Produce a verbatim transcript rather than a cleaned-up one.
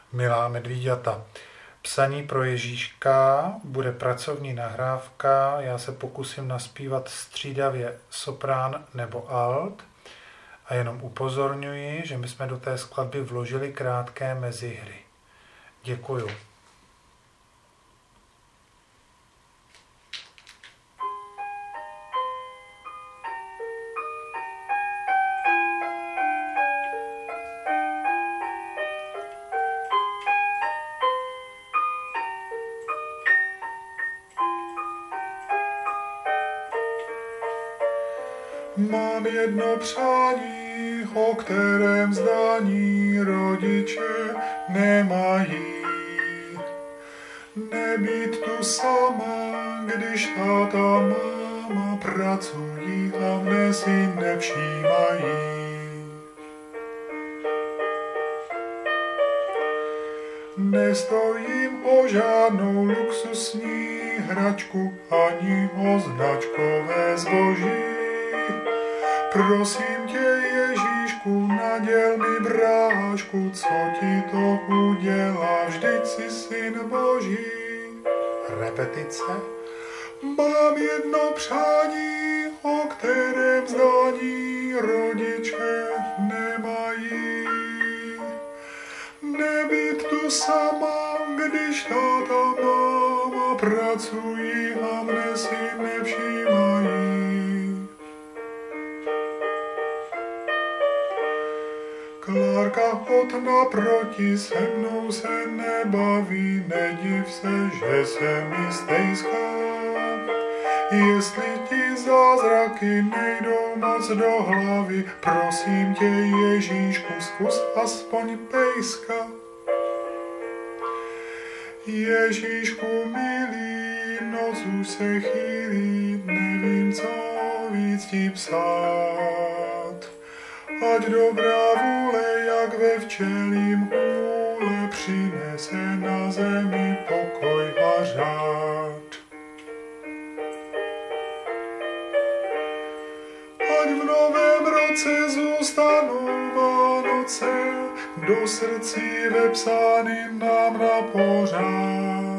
Milá medvíďata, psaní pro Ježíška bude pracovní nahrávka, já se pokusím naspívat střídavě soprán nebo alt a jenom upozorňuji, že my jsme do té skladby vložili krátké mezihry. Děkuju. Mám jedno přání, o kterém zdání rodiče nemají. Nebýt tu sama, když táta, máma pracují a mne si nevšímají. Nestojím o žádnou luxusní hračku ani o značkové zboží. Prosím tě, Ježíšku, naděl mi brášku, co ti to udělá, vždyť jsi syn Boží. Repetice. Mám jedno přání, o kterém zdání rodiče nemají. Nebýt tu sama, když táta, máma pracují a mne si nevšímají. Klárka od naproti se mnou se nebaví, nediv se, že se mi stejská. Jestli ti zázraky nejdou moc do hlavy, prosím tě, Ježíšku, zkus aspoň pejska. Ježíšku milý, noc už se chýlí, nevím, co víc ti psát. Ať dobrá vůle, jak ve včelím hůle, přinese na zemi pokoj a řád. Ať v novém roce zůstanou Vánoce, do srdcí vepsány nám na pořád.